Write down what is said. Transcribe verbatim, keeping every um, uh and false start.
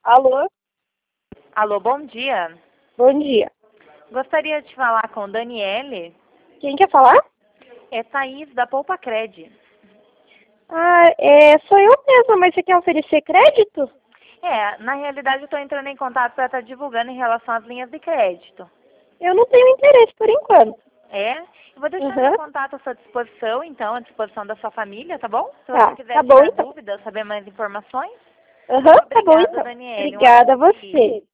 Alô? Alô, bom dia. Bom dia. Gostaria de falar com Daniele. Quem quer falar? É Thaís, da Poupa Cred. Ah, é, sou eu mesma, mas você quer oferecer crédito? É, na realidade eu estou entrando em contato para estar divulgando em relação às linhas de crédito. Eu não tenho interesse por enquanto. É? Eu vou deixar Uhum. meu contato à sua disposição, então, à disposição da sua família, tá bom? Se você Tá, quiser tá bom tirar então. dúvidas, saber mais informações. Aham, tá bom Obrigada, então. Daniele. Um Obrigada a ótimo dia. você.